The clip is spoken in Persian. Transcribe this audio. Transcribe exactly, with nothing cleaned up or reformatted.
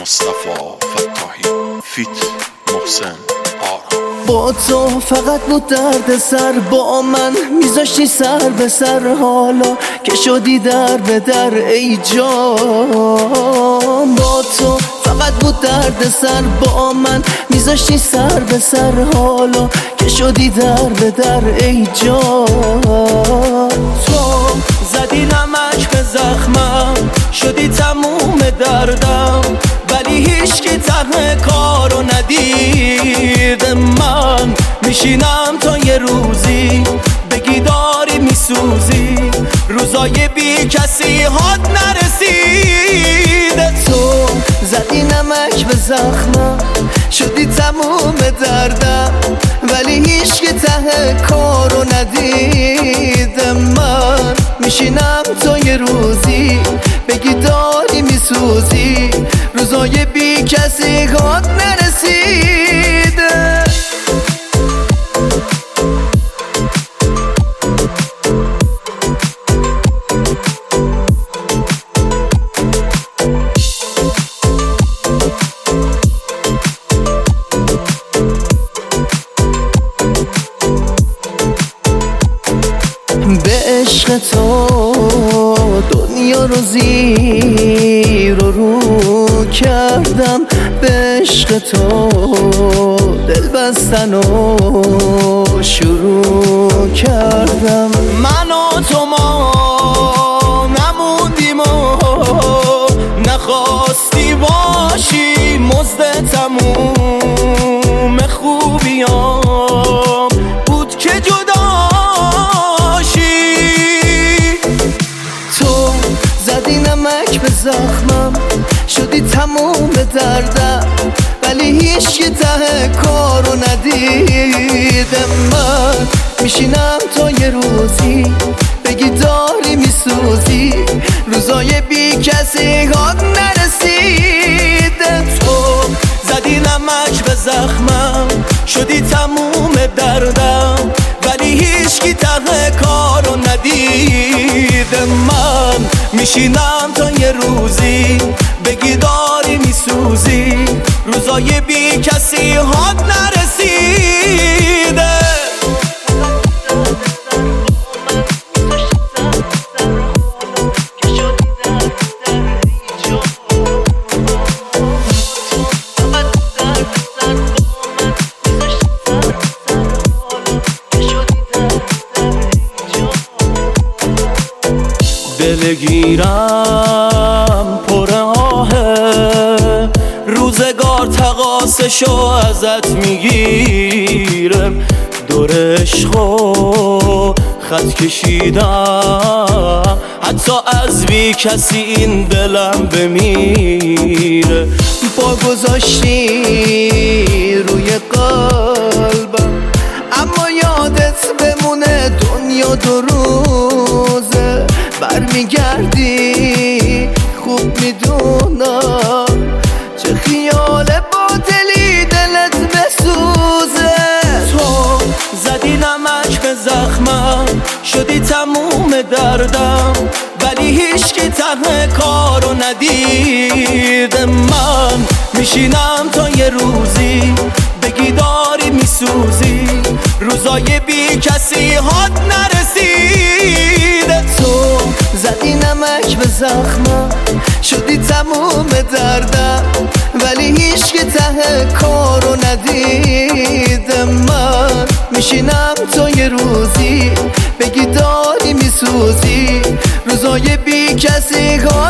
مصطفی فتاحی فیت محسن آرا. با تو فقط بود درد سر، با من میذاشتی سر به سر، حالا که شدی در به در ای جان. با تو فقط بود درد سر، با من میذاشتی سر به سر، حالا که شدی در به در ای جان. تو زدی نمک به زخمم، شدی تموم دردم، ولی هیچ که ته کارو ندید. من میشینم تا یه روزی بگی داری میسوزی، روزای بی کسی هات نرسید. تو زدی نمک به زخمم، شدی تموم دردم، ولی هیچ که ته کارو ندید. من میشینم تا یه روزی بگی داری میسوزی، روزای بی کسی هات نرسید. به عشق تو دنیا رو زیر و رو کردم، به عشق تو دل بستن و شروع کردم. من و تو ما نموندیم و نخواستی باشی مزد تموم خوبیام بود که جدا. نمک به زخمم، شدی تموم دردم، ولی هیچ که ته کارو ندید. من میشینم تا یه روزی بگی داری میسوزی، روزای بی کسی هات نرسید. تو زدی نمک به زخمم، شدی تموم دردم، ولی هیچ کی ته کارو ندید. من میشینم تا یه روزی بگی داری میسوزی، روزای بی کسی هات نرسیده. دلگیرم پر آهه، روزگار تقاسشو ازت میگیره. دور عشقو خط کشیدم، حتی از بی کسی این دلم بمیره. پا گذاشتی روی قلبم، اما یادت بمونه دنیا دو روزه. برمیگردی خوب میدونم چه خیال باطلی دلت بسوزه. تو زدی نمک به زخمم، شدی تموم دردم، ولی هیچ که ته کارو ندید. من میشینم تا یه روزی بگی داری میسوزی، روزای بی کسی هات نرسید. تو زدی نمک به زخمم، شدی تموم دردم، ولی هیچ که ته کارو ندید. من میشینم تا یه روزی بگی داری میسوزی، روزای بی کسی